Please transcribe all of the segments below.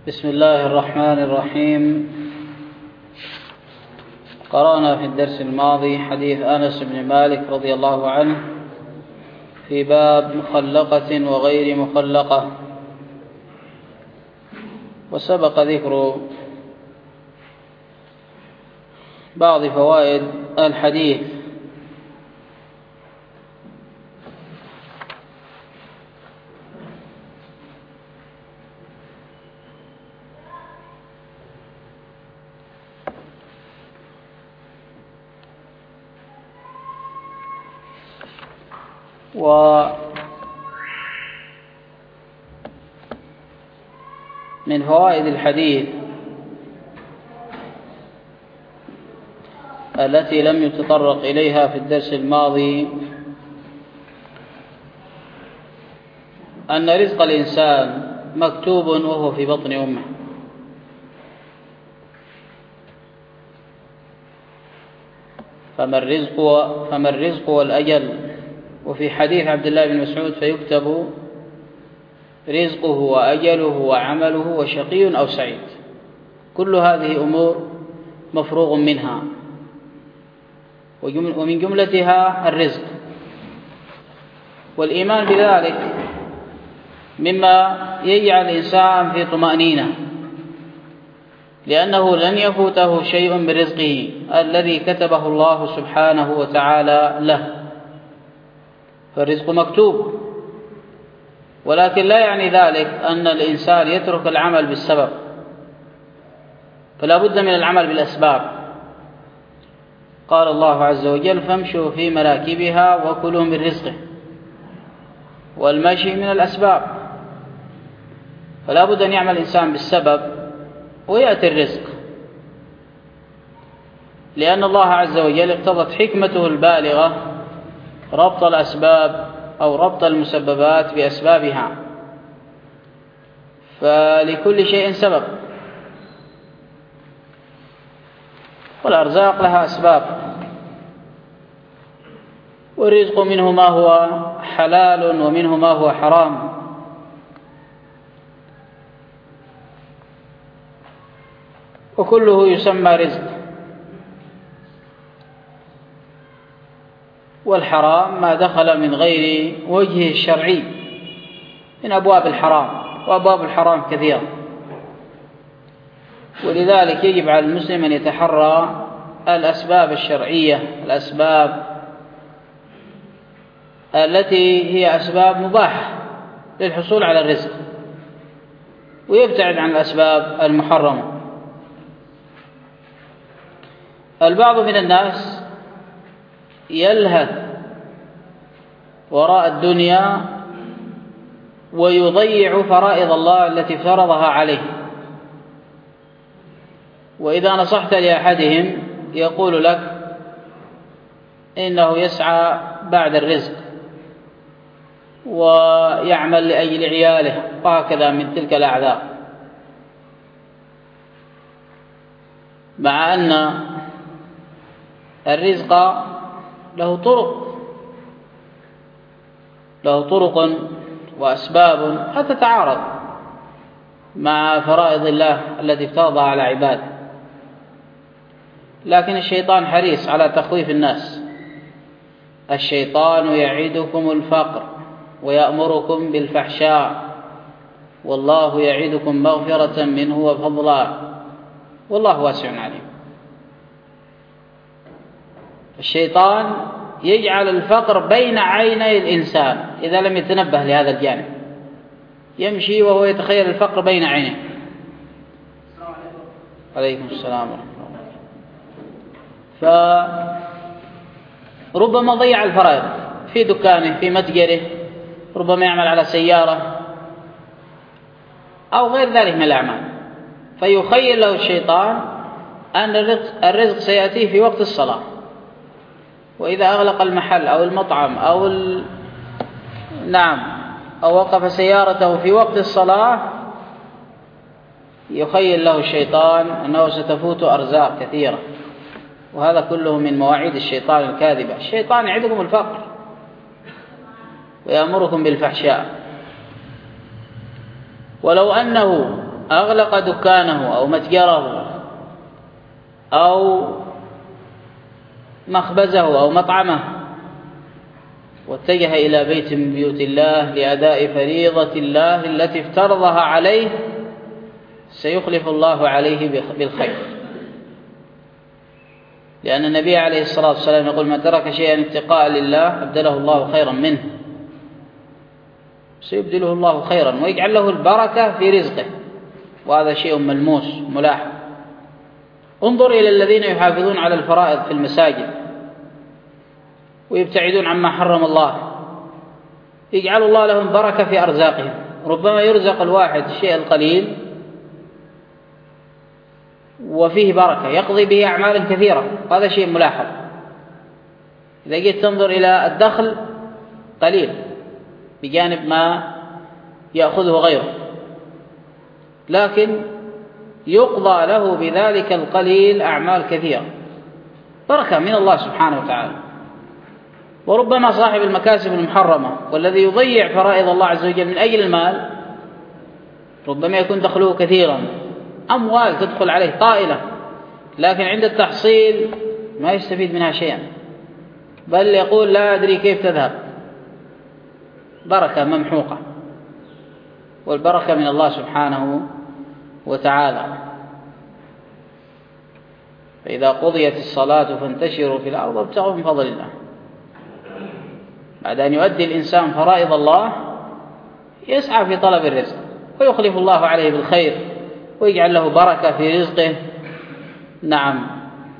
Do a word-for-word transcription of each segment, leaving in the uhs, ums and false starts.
بسم الله الرحمن الرحيم. قرأنا في الدرس الماضي حديث أنس بن مالك رضي الله عنه في باب مخلقة وغير مخلقة، وسبق ذكر بعض فوائد الحديث. ومن فوائد الحديث التي لم يتطرق إليها في الدرس الماضي أن رزق الإنسان مكتوب وهو في بطن أمه، فما الرزق فما الرزق والأجل. وفي حديث عبد الله بن مسعود فيكتب رزقه وأجله وعمله وشقي أو سعيد. كل هذه أمور مفروغ منها، ومن جملتها الرزق، والإيمان بذلك مما يجعل الإنسان في طمأنينة، لأنه لن يفوته شيء من رزقه الذي كتبه الله سبحانه وتعالى له. فالرزق مكتوب، ولكن لا يعني ذلك أن الإنسان يترك العمل بالسبب، فلا بد من العمل بالأسباب. قال الله عز وجل: فامشوا في مناكبها وكلوا من رزقه. والمشي من الأسباب، فلا بد أن يعمل الإنسان بالسبب ويأتي الرزق، لأن الله عز وجل اقتضت حكمته البالغة ربط الأسباب أو ربط المسببات بأسبابها، فلكل شيء سبب، والأرزاق لها أسباب، والرزق منه ما هو حلال ومنه ما هو حرام. وكله يسمى رزق، والحرام ما دخل من غير وجهه الشرعي من أبواب الحرام، وأبواب الحرام كثيرة، ولذلك يجب على المسلم أن يتحرى الأسباب الشرعية، الأسباب التي هي أسباب مباحة للحصول على الرزق، ويبتعد عن الأسباب المحرمة. البعض من الناس يلهث وراء الدنيا ويضيع فرائض الله التي فرضها عليه، وإذا نصحت لأحدهم يقول لك إنه يسعى بعد الرزق ويعمل لأجل عياله، وهكذا من تلك الأعذار، مع أن الرزق له طرق له طرق وأسباب قد تتعارض مع فرائض الله التي افترضها على عباده، لكن الشيطان حريص على تخويف الناس. الشيطان يعدكم الفقر ويأمركم بالفحشاء والله يعدكم مغفرة منه وفضلا والله واسع عليم. الشيطان يجعل الفقر بين عيني الإنسان إذا لم يتنبه لهذا الجانب، يمشي وهو يتخيل الفقر بين عينيه. عليكم السلام ورحمة الله. فربما ضيع الفرائض في دكانه، في متجره، ربما يعمل على سيارة أو غير ذلك من الأعمال، فيخيل له الشيطان أن الرزق سيأتيه في وقت الصلاة، وإذا أغلق المحل أو المطعم أو ال... نعم أو وقف سيارته في وقت الصلاة يخيل له الشيطان أنه ستفوت أرزاق كثيرة، وهذا كله من مواعيد الشيطان الكاذبة. الشيطان يعدكم الفقر ويأمركم بالفحشاء، ولو أنه أغلق دكانه أو متجره أو مخبزه أو مطعمه واتجه إلى بيت من بيوت الله لأداء فريضة الله التي افترضها عليه، سيخلف الله عليه بالخير، لأن النبي عليه الصلاة والسلام يقول: من ترك شيئا اتقاء لله أبدله الله خيرا منه، سيبدله الله خيرا ويجعل له البركة في رزقه، وهذا شيء ملموس ملاحظ. انظر إلى الذين يحافظون على الفرائض في المساجد ويبتعدون عما حرم الله، يجعل الله لهم بركة في أرزاقهم. ربما يرزق الواحد الشيء القليل وفيه بركة يقضي به أعمالا كثيرة، هذا شيء ملاحظ. إذا جيت تنظر إلى الدخل قليل بجانب ما يأخذه غيره، لكن يقضى له بذلك القليل أعمال كثيرة، بركة من الله سبحانه وتعالى. وربما صاحب المكاسب المحرمة والذي يضيع فرائض الله عز وجل من أجل المال، ربما يكون دخله كثيرا، أموال تدخل عليه طائلة، لكن عند التحصيل ما يستفيد منها شيئا، بل يقول: لا أدري كيف تذهب. بركة ممحوقة، والبركة من الله سبحانه وتعالى. فإذا قضيت الصلاة فانتشروا في الأرض وابتغوا من فضل الله. بعد أن يؤدي الإنسان فرائض الله يسعى في طلب الرزق، ويخلف الله عليه بالخير ويجعل له بركة في رزقه. نعم.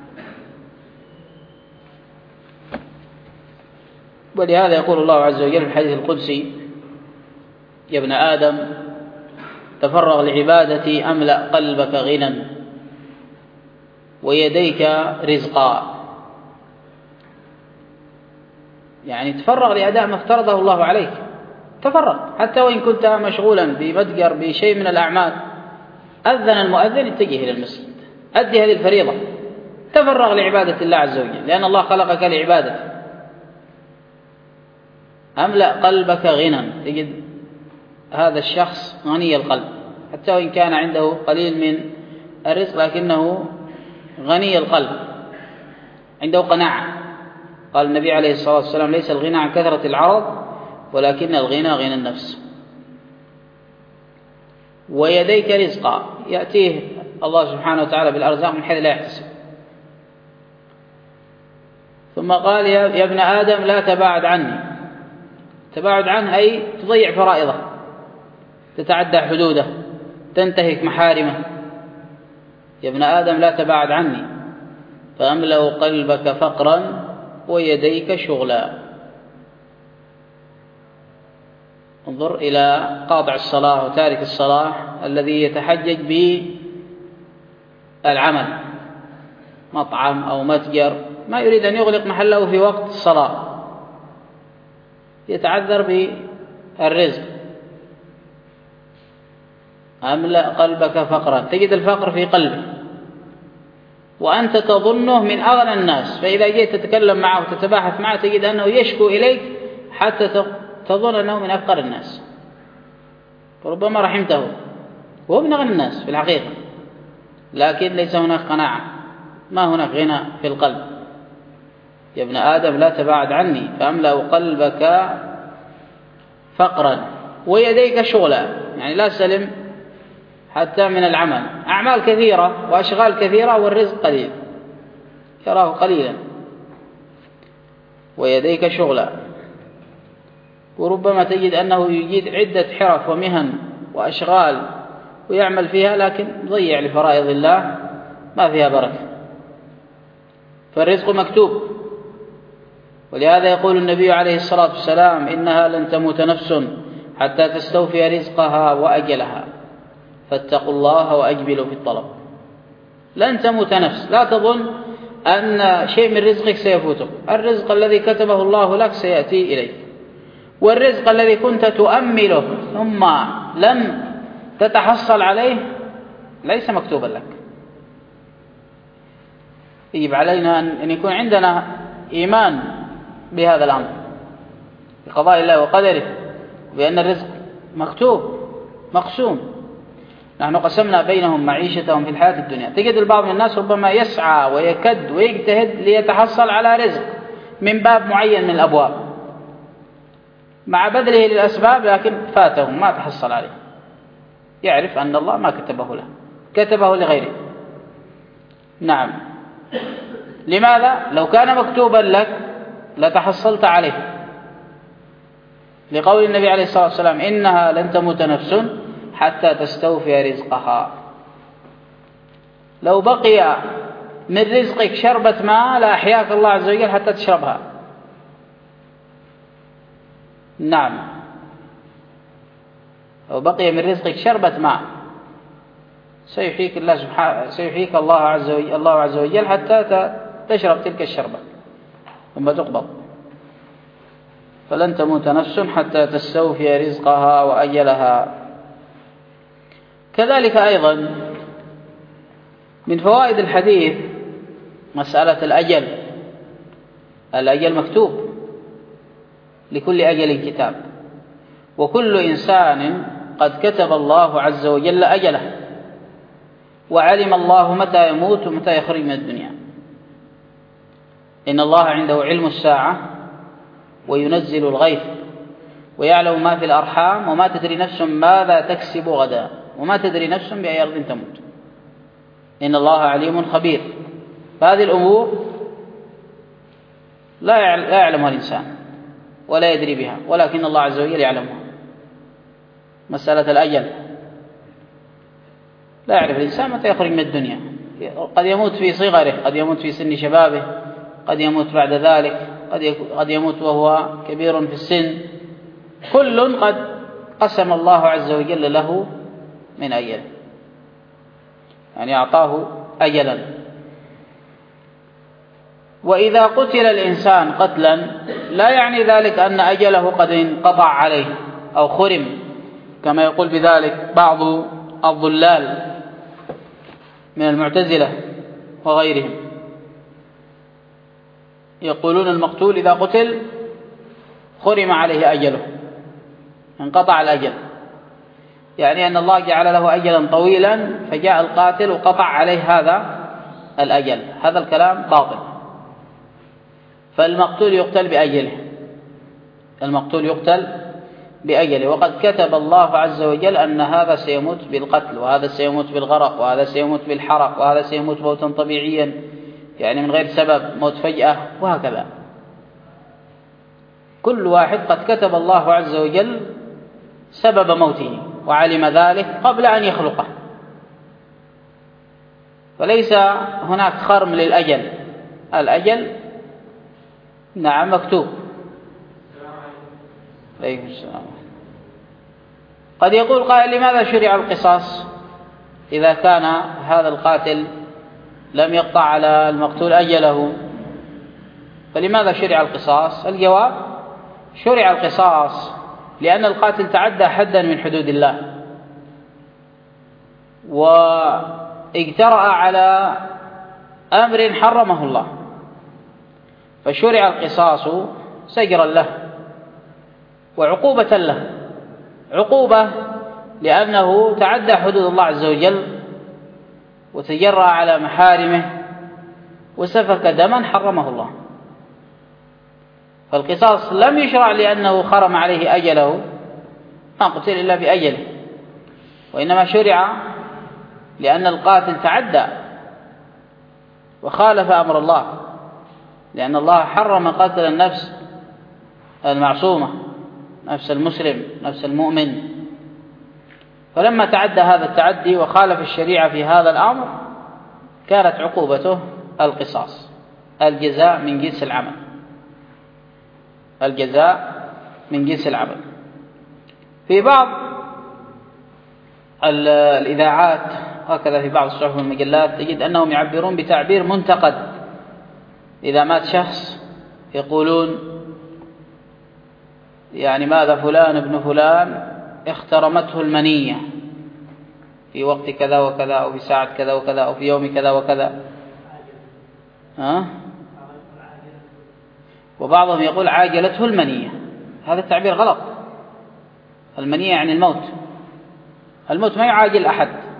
ولهذا يقول الله عز وجل في الحديث القدسي: يا ابن آدم تفرغ لعبادتي أملأ قلبك غنى ويديك رزقا. يعني تفرغ لأداء ما افترضه الله عليك، تفرغ حتى وإن كنت مشغولا بمتجر بشيء من الأعمال. أذن المؤذن اتجه إلى المسجد، أدي هذه الفريضة، تفرغ لعبادة الله عز وجل، لأن الله خلقك لعبادته. أملأ قلبك غنى، تجد هذا الشخص غني القلب، حتى وإن كان عنده قليل من الرزق لكنه غني القلب، عنده قناعة. قال النبي عليه الصلاة والسلام: ليس الغنى عن كثرة العرض ولكن الغنى غنى النفس. ويديك رزقا، يأتيه الله سبحانه وتعالى بالأرزاق من حيث لا يحتسب. ثم قال: يا ابن آدم لا تباعد عني. تباعد عنه أي تضيع فرائضه، تتعدى حدوده، تنتهك محارمه. يا ابن آدم لا تباعد عني فأملأ قلبك فقرا ويديك شغلا. انظر إلى قاطع الصلاة وتارك الصلاة الذي يتحجج بالعمل، مطعم أو متجر، ما يريد أن يغلق محله في وقت الصلاة، يتعذر بالرزق. أملأ قلبك فقرا، تجد الفقر في قلبه وأنت تظنه من أغنى الناس، فإذا جيت تتكلم معه وتتباحث معه تجد أنه يشكو إليك حتى تظن أنه من أفقر الناس، وربما رحمته وهو من أغنى الناس في الحقيقة، لكن ليس هناك قناعة، ما هناك غنى في القلب. يا ابن آدم لا تباعد عني فأملأ قلبك فقرا ويديك شغلا، يعني لا سلم حتى من العمل، أعمال كثيرة وأشغال كثيرة والرزق قليل، يراه قليلا. ويديك شغلا، وربما تجد أنه يجيد عدة حرف ومهن وأشغال ويعمل فيها، لكن ضيع لفرائض الله ما فيها بركة. فالرزق مكتوب، ولهذا يقول النبي عليه الصلاة والسلام: إنها لن تموت نفس حتى تستوفي رزقها وأجلها فاتقوا الله وأجبلوا في الطلب. لن تموت نفس، لا تظن أن شيء من رزقك سيفوتك، الرزق الذي كتبه الله لك سيأتي إليك، والرزق الذي كنت تؤمله ثم لم تتحصل عليه ليس مكتوبا لك. يجب علينا أن يكون عندنا إيمان بهذا الأمر، بقضاء الله وقدره، بأن الرزق مكتوب مقسوم. نحن قسمنا بينهم معيشتهم في الحياة الدنيا. تجد البعض من الناس ربما يسعى ويكد ويجتهد ليتحصل على رزق من باب معين من الأبواب مع بذله للأسباب، لكن فاته ما تحصل عليه، يعرف أن الله ما كتبه له، كتبه لغيره. نعم. لماذا؟ لو كان مكتوبا لك لتحصلت عليه، لقول النبي عليه الصلاة والسلام: إنها لن تموت نفس حتى تستوفي رزقها. لو بقي من رزقك شربة ماء لأحياك الله عز وجل حتى تشربها. نعم. لو بقي من رزقك شربة ماء سيحييك الله سبحانه سيحييك الله عز وجل الله عز وجل حتى تشرب تلك الشربة ثم تقبض. فلن تموت نفس حتى تستوفي رزقها وأجلها. كذلك أيضا من فوائد الحديث مسألة الأجل. الأجل مكتوب، لكل أجل كتاب، وكل إنسان قد كتب الله عز وجل أجله، وعلم الله متى يموت ومتى يخرج من الدنيا. إن الله عنده علم الساعة وينزل الغيث ويعلم ما في الأرحام وما تدري نفس ماذا تكسب غدا وما تدري نفس بأي أرض تموت. إن الله عليم خبير. فهذه الأمور لا يعلمها الإنسان ولا يدري بها، ولكن الله عز وجل يعلمها. مسألة الأجل لا يعرف الإنسان متى يخرج من الدنيا، قد يموت في صغره، قد يموت في سن شبابه، قد يموت بعد ذلك، قد يموت وهو كبير في السن. كل قد قسم الله عز وجل له من أجله، يعني أعطاه أجلا. وإذا قتل الإنسان قتلا لا يعني ذلك أن أجله قد انقطع عليه أو خرم، كما يقول بذلك بعض الضلال من المعتزلة وغيرهم. يقولون المقتول إذا قتل خرم عليه أجله، انقطع الأجل، يعني أن الله جعل له أجلا طويلا فجاء القاتل وقطع عليه هذا الأجل. هذا الكلام باطل. فالمقتول يقتل بأجله، المقتول يقتل بأجله، وقد كتب الله عز وجل أن هذا سيموت بالقتل، وهذا سيموت بالغرق، وهذا سيموت بالحرق، وهذا سيموت موتا طبيعيا يعني من غير سبب، موت فجأة، وهكذا. كل واحد قد كتب الله عز وجل سبب موته وعلم ذلك قبل أن يخلقه، فليس هناك خرم للأجل. الأجل نعم مكتوب. عليكم السلام. قد يقول قائل: لماذا شرع القصاص إذا كان هذا القاتل لم يقطع على المقتول أجله؟ فلماذا شرع القصاص؟ الجواب: شرع القصاص لأن القاتل تعدى حدا من حدود الله واجترأ على أمر حرمه الله، فشرع القصاص سجرا له وعقوبة له. عقوبة لأنه تعدى حدود الله عز وجل وتجرأ على محارمه وسفك دما حرمه الله. فالقصاص لم يشرع لأنه خرم عليه أجله، ما قتل إلا بأجله، وإنما شرع لأن القاتل تعدى وخالف أمر الله، لأن الله حرم قتل النفس المعصومة، نفس المسلم، نفس المؤمن. فلما تعدى هذا التعدي وخالف الشريعة في هذا الأمر كانت عقوبته القصاص، الجزاء من جنس العمل، الجزاء من جنس العمل. في بعض الإذاعات هكذا في بعض الصحف والمجلات تجد أنهم يعبرون بتعبير منتقد. إذا مات شخص يقولون يعني ماذا فلان ابن فلان اخترمته المنية في وقت كذا وكذا، أو في ساعة كذا وكذا، أو في يوم كذا وكذا. ها؟ وبعضهم يقول عاجلته المنية. هذا التعبير غلط. المنية يعني الموت. الموت ما يعاجل أحد،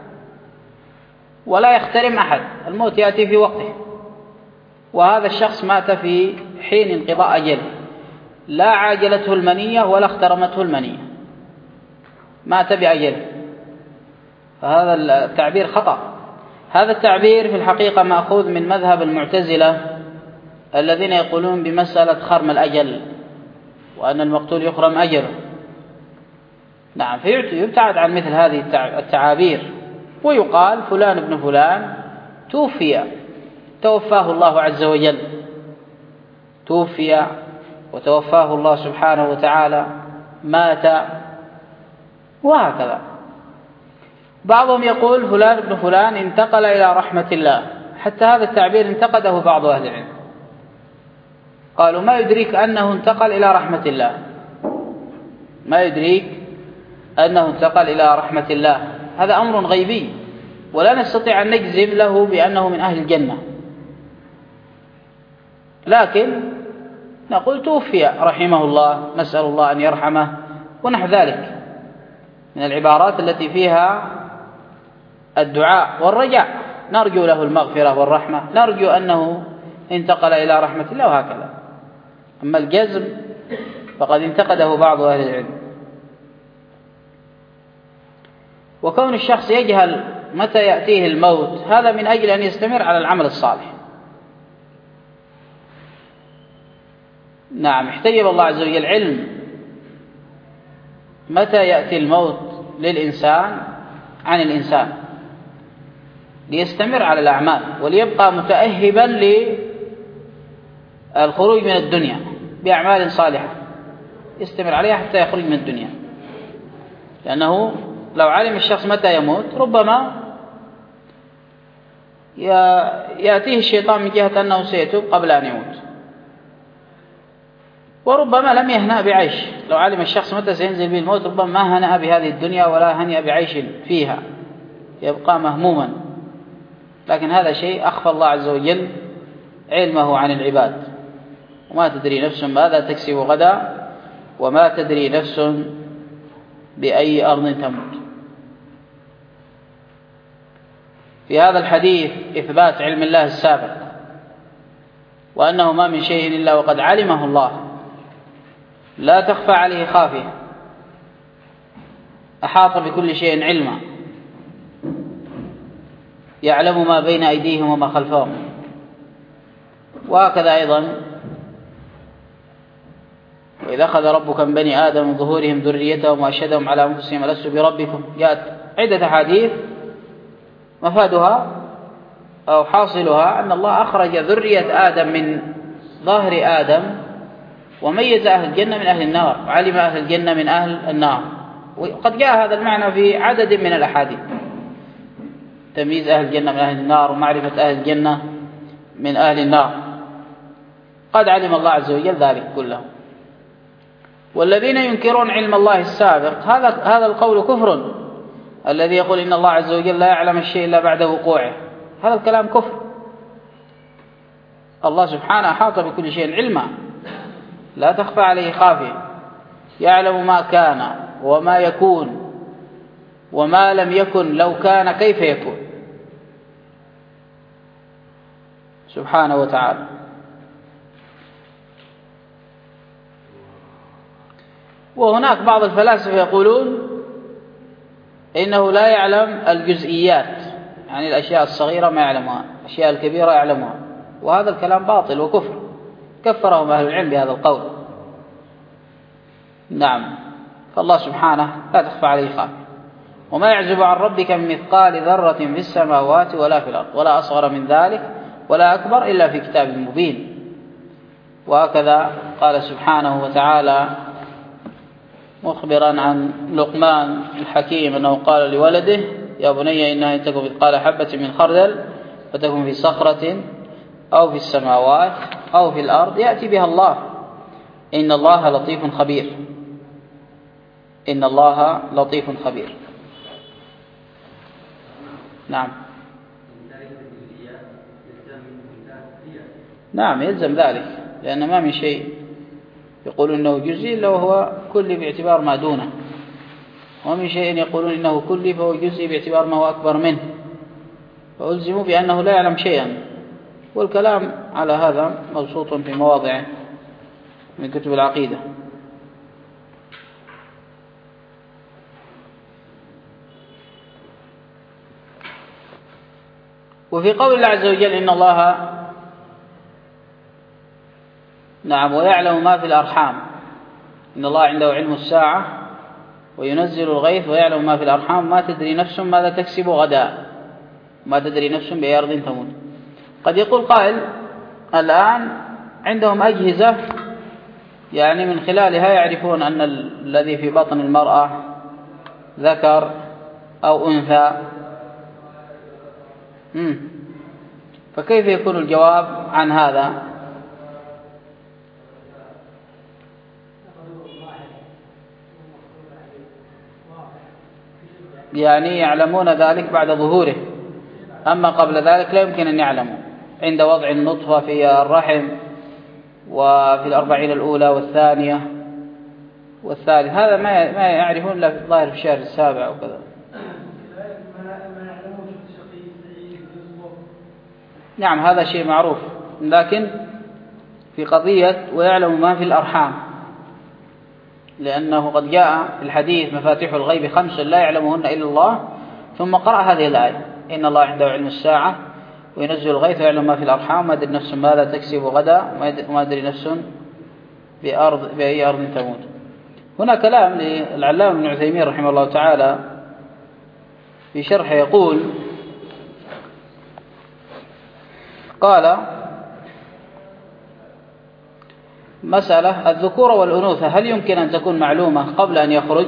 ولا يخترم أحد، الموت يأتي في وقته. وهذا الشخص مات في حين انقضاء أجله، لا عاجلته المنية ولا اخترمته المنية، مات بأجله، فهذا التعبير خطأ. هذا التعبير في الحقيقة مأخوذ من مذهب المعتزلة الذين يقولون بمسألة خرم الأجل، وأن المقتول يخرم أجله. نعم، فيبتعد عن مثل هذه التعابير، ويقال فلان ابن فلان توفي، توفاه الله عز وجل، توفي وتوفاه الله سبحانه وتعالى، مات، وهكذا. بعضهم يقول فلان ابن فلان انتقل إلى رحمة الله، حتى هذا التعبير انتقده بعض أهل العلم، قالوا ما يدريك أنه انتقل إلى رحمة الله، ما يدريك أنه انتقل إلى رحمة الله، هذا أمر غيبي ولا نستطيع أن نجزم له بأنه من أهل الجنة، لكن نقول توفي رحمه الله، نسأل الله أن يرحمه، ونحو ذلك من العبارات التي فيها الدعاء والرجاء، نرجو له المغفرة والرحمة، نرجو أنه انتقل إلى رحمة الله، وهكذا. أما الجزم فقد انتقده بعض أهل العلم. وكون الشخص يجهل متى يأتيه الموت هذا من أجل أن يستمر على العمل الصالح. نعم، احتجب الله عز وجل علم متى يأتي الموت للإنسان عن الإنسان ليستمر على الأعمال، وليبقى متأهبا للخروج من الدنيا بأعمال صالحة يستمر عليها حتى يخرج من الدنيا. لأنه لو علم الشخص متى يموت ربما يأتيه الشيطان من جهة أنه سيتوب قبل أن يموت، وربما لم يهنأ بعيش. لو علم الشخص متى سينزل به الموت ربما ما هنأ بهذه الدنيا ولا هنأ بعيش فيها، يبقى مهموما. لكن هذا شيء أخفى الله عز وجل علمه عن العباد، وما تدري نفس ماذا تكسب غدا، وما تدري نفس بأي أرض تموت. في هذا الحديث إثبات علم الله السابق، وأنه ما من شيء إلا وقد علمه الله، لا تخفى عليه خافية، أحاط بكل شيء علما، يعلم ما بين أيديهم وما خلفهم. وهكذا أيضا وإذا أخذ ربك من بني آدم من ظهورهم ذريتهم وأشهدهم على أنفسهم ألست بربكم، يأتي عدة حديث مفادها أو حاصلها أن الله أخرج ذرية آدم من ظاهر آدم، وميز أهل الجنة من أهل النار، وعلم أهل الجنة من أهل النار. وقد جاء هذا المعنى في عدد من الأحاديث، تمييز أهل الجنة من أهل النار ومعرفة أهل الجنة من أهل النار، قد علم الله عز وجل ذلك كله. والذين ينكرون علم الله السابق هذا هذا القول كفر، الذي يقول إن الله عز وجل لا يعلم الشيء إلا بعد وقوعه، هذا الكلام كفر. الله سبحانه أحاط بكل شيء علما، لا تخفى عليه خافية، يعلم ما كان وما يكون وما لم يكن لو كان كيف يكون سبحانه وتعالى. وهناك بعض الفلاسفة يقولون إنه لا يعلم الجزئيات، يعني الأشياء الصغيرة ما يعلمها، الأشياء الكبيرة يعلمها، وهذا الكلام باطل وكفر، كفرهم أهل العلم بهذا القول. نعم، فالله سبحانه لا تخفى عليه خافية، وما يعزب عن ربك من مثقال ذرة في السماوات ولا في الأرض ولا أصغر من ذلك ولا أكبر إلا في كتاب مبين. وهكذا قال سبحانه وتعالى مخبرا عن لقمان الحكيم أنه قال لولده يا بني إنها إن تكن مثقال حبة من خردل فتكن في صخرة أو في السماوات أو في الأرض يأتي بها الله إن الله لطيف خبير. إن الله لطيف خبير. نعم نعم يلزم ذلك، لأن ما من شيء يقولون إنه جزئي إلا وهو كلي باعتبار ما دونه، ومن شيء يقولون إنه كلي فهو جزئي باعتبار ما هو أكبر منه. فألزموا بأنه لا يعلم شيئا، والكلام على هذا مبسوط في مواضع من كتب العقيدة. وفي قول الله عز وجل إن الله نعم ويعلم ما في الأرحام، إن الله عنده علم الساعة وينزل الغيث ويعلم ما في الأرحام ما تدري نفس ماذا تكسب غدا، ما تدري نفس بأي أرض تموت. قد يقول قائل الآن عندهم أجهزة يعني من خلالها يعرفون أن الذي في بطن المرأة ذكر أو أنثى، مم. فكيف يكون الجواب عن هذا؟ يعني يعلمون ذلك بعد ظهوره، أما قبل ذلك لا يمكن أن يعلموا عند وضع النطفة في الرحم وفي الأربعين الأولى والثانية والثالث، هذا ما ما يعرفون إلا في الظاهر في الشهر السابع وكذا. نعم هذا شيء معروف، لكن في قضية ويعلم ما في الأرحام، لأنه قد جاء في الحديث مفاتيح الغيب خمس لا يعلمهن إلا الله، ثم قرأ هذه الآية إن الله عنده علم الساعة وينزل الغيث ويعلم ما في الأرحام ما يدري نفس ماذا تكسب غدا وما يدري نفس بأرض بأي أرض تموت. هنا كلام للعلامة ابن عثيمين رحمه الله تعالى في شرح يقول قال مسألة الذكور والأنوثة هل يمكن أن تكون معلومة قبل أن يخرج؟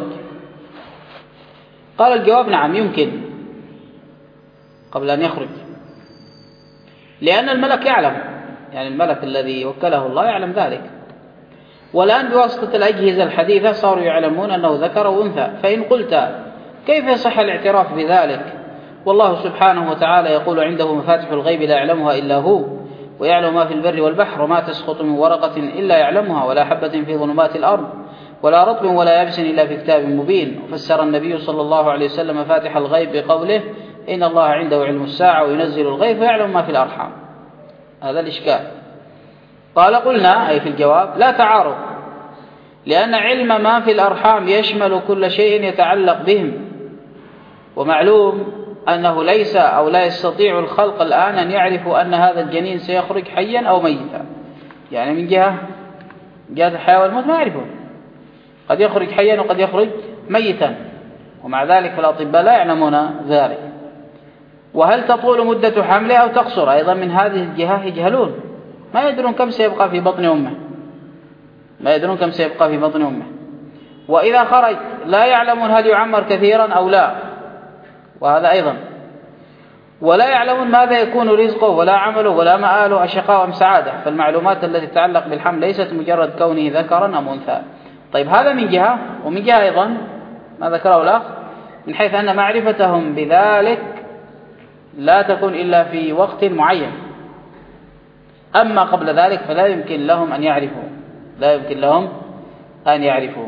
قال الجواب نعم يمكن قبل أن يخرج، لأن الملك يعلم، يعني الملك الذي وكله الله يعلم ذلك، والآن بواسطة الأجهزة الحديثة صاروا يعلمون أنه ذكر وأنثى. فإن قلت كيف يصح الاعتراف بذلك والله سبحانه وتعالى يقول عنده مفاتح الغيب لا يعلمها إلا هو ويعلم ما في البر والبحر وما تسقط من ورقة إلا يعلمها ولا حبة في ظلمات الأرض ولا رطب ولا يابس إلا في كتاب مبين. وفسر النبي صلى الله عليه وسلم مفاتح الغيب بقوله إن الله عنده علم الساعة وينزل الغيث ويعلم ما في الأرحام. هذا الإشكال. قال قلنا أي في الجواب لا تعارض، لأن علم ما في الأرحام يشمل كل شيء يتعلق بهم، ومعلوم أنه ليس أو لا يستطيع الخلق الآن أن يعرفوا أن هذا الجنين سيخرج حيا أو ميتا، يعني من جهة جهة الحياة والموت ما يعرفون، قد يخرج حيا وقد يخرج ميتا، ومع ذلك الأطباء لا يعلمون ذلك. وهل تطول مدة حمله أو تقصر أيضا من هذه الجهة يجهلون، ما يدرون كم سيبقى في بطن أمه، ما يدرون كم سيبقى في بطن أمه. وإذا خرج لا يعلمون هل يعمر كثيرا أو لا، وهذا أيضا، ولا يعلمون ماذا يكون رزقه ولا عمله ولا مآله أشقاء أم سعادة. فالمعلومات التي تتعلق بالحمل ليست مجرد كونه ذكرا أم أنثى. طيب هذا من جهة، ومن جهة أيضا ما ذكره الأخ من حيث أن معرفتهم بذلك لا تكون إلا في وقت معين، أما قبل ذلك فلا يمكن لهم أن يعرفوا، لا يمكن لهم أن يعرفوا.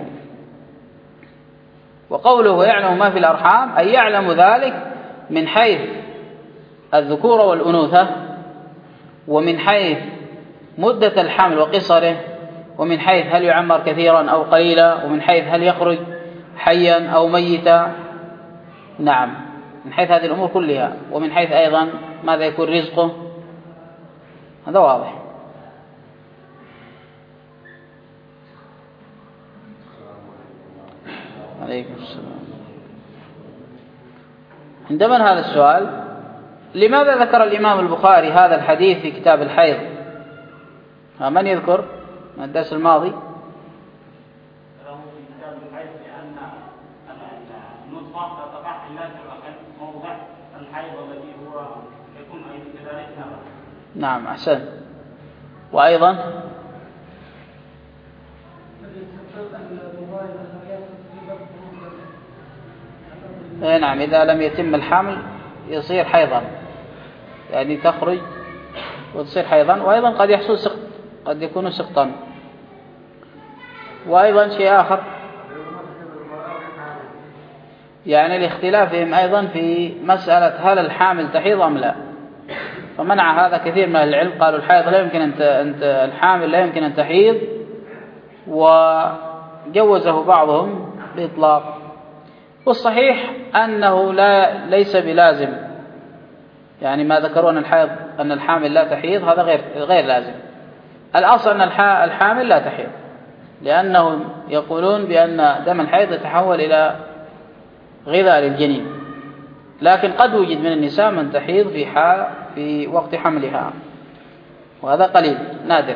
وقوله يعلم ما في الأرحام أي يعلم ذلك من حيث الذكور والأنوثة، ومن حيث مدة الحمل وقصره، ومن حيث هل يعمر كثيرا أو قليلا، ومن حيث هل يخرج حيا أو ميتا، نعم من حيث هذه الأمور كلها، ومن حيث أيضا ماذا يكون رزقه، هذا واضح. عليكم السلام. عندما هذا السؤال لماذا ذكر الإمام البخاري هذا الحديث في كتاب الحيض؟ من يذكر من الدرس الماضي؟ نعم أحسن. وأيضا نعم إذا لم يتم الحمل يصير حيضا، يعني تخرج وتصير حيضا. وأيضا قد يحصل سقط، قد يكون سقطا. وأيضا شيء آخر يعني لاختلافهم أيضا في مسألة هل الحامل تحيض أم لا. فمنع هذا كثير من العلم، قالوا الحائض لا يمكن أن أنت الحامل لا يمكن أن تحيض، وجوزه بعضهم بإطلاق. والصحيح أنه لا ليس بلازم، يعني ما ذكرون الحائض أن الحامل لا تحيض هذا غير غير لازم. الأصل أن الحامل لا تحيض، لأنهم يقولون بأن دم الحيض يتحول إلى غذاء للجنين، لكن قد وجد من النساء من تحيض في حال في وقت حملها، وهذا قليل نادر.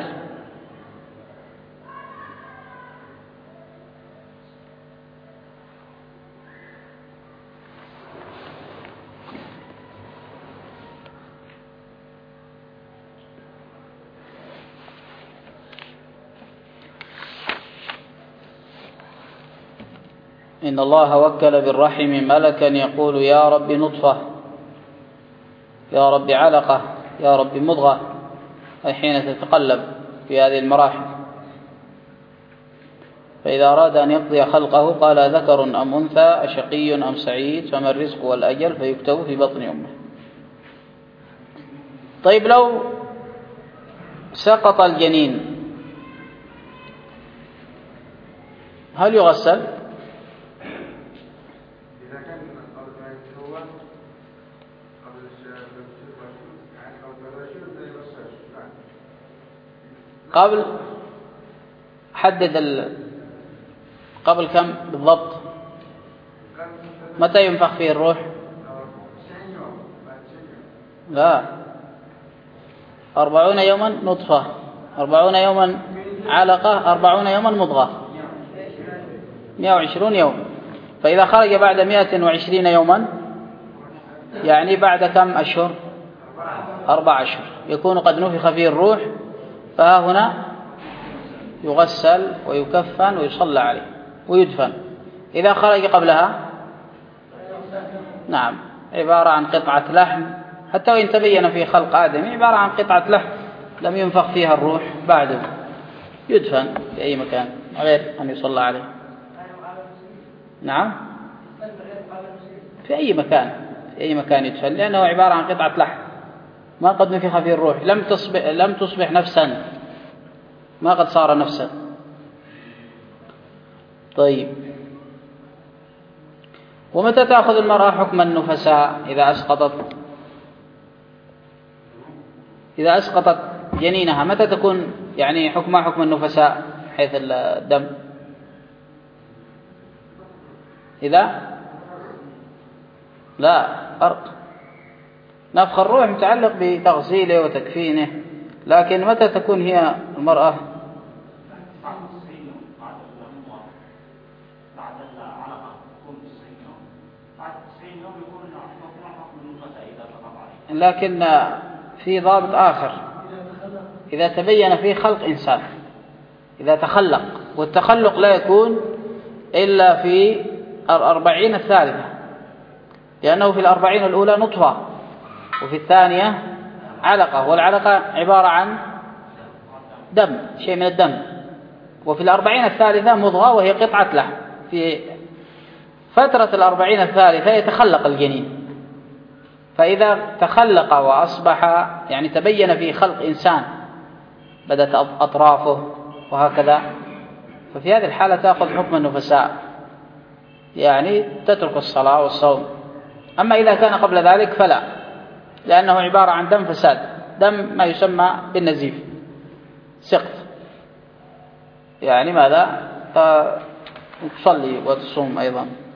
إن الله وكل بالرحم ملكا يقول يا رب نطفة، يا رب علقة، يا رب مضغة، أي حين تتقلب في هذه المراحل. فإذا أراد أن يقضي خلقه قال ذكر أم أنثى، أشقي أم سعيد، فما الرزق والأجل، فيكتب في بطن أمه. طيب لو سقط الجنين هل يغسل؟ قبل حدد ال... قبل كم بالضبط؟ متى ينفخ فيه الروح؟ لا، أربعون يوما نطفة، أربعون يوما علقة، أربعون يوما مضغة، مئة وعشرون يوم. فإذا خرج بعد مئة وعشرين يوما يعني بعد كم أشهر؟ أربع أشهر يكون قد نفخ فيه الروح، فها هنا يغسل ويكفن ويصلى عليه ويدفن. إذا خرج قبلها نعم عبارة عن قطعة لحم، حتى وإن تبين في خلق آدم عبارة عن قطعة لحم لم ينفخ فيها الروح بعده، يدفن في أي مكان غير أن يصلى عليه. نعم في أي مكان، في أي مكان يدفن، لأنه عبارة عن قطعة لحم ما قد نفخ فيه الروح، لم تصبح لم تصبح نفسا، ما قد صار نفسا. طيب ومتى تأخذ المرأة حكم النفساء إذا أسقطت إذا أسقطت جنينها؟ متى تكون يعني حكمها حكم النفساء حيث الدم؟ إذا لا فرق، نفخ الروح متعلق بتغسيله وتكفينه، لكن متى تكون هي المرأة؟ لكن في ضابط آخر، إذا تبين فيه خلق إنسان، إذا تخلق، والتخلق لا يكون إلا في الأربعين الثالثة، لأنه في الأربعين الأولى نطفة، وفي الثانية علقة، والعلقة عبارة عن دم، شيء من الدم، وفي الأربعين الثالثة مضغة وهي قطعة لحم. في فترة الأربعين الثالثة يتخلق الجنين، فإذا تخلق وأصبح يعني تبين فيه خلق إنسان، بدت أطرافه وهكذا، ففي هذه الحالة تأخذ حكم النفساء، يعني تترك الصلاة والصوم. أما إذا كان قبل ذلك فلا، لأنه عبارة عن دم فساد، دم ما يسمى بالنزيف، سقط، يعني ماذا تصلي وتصوم أيضا.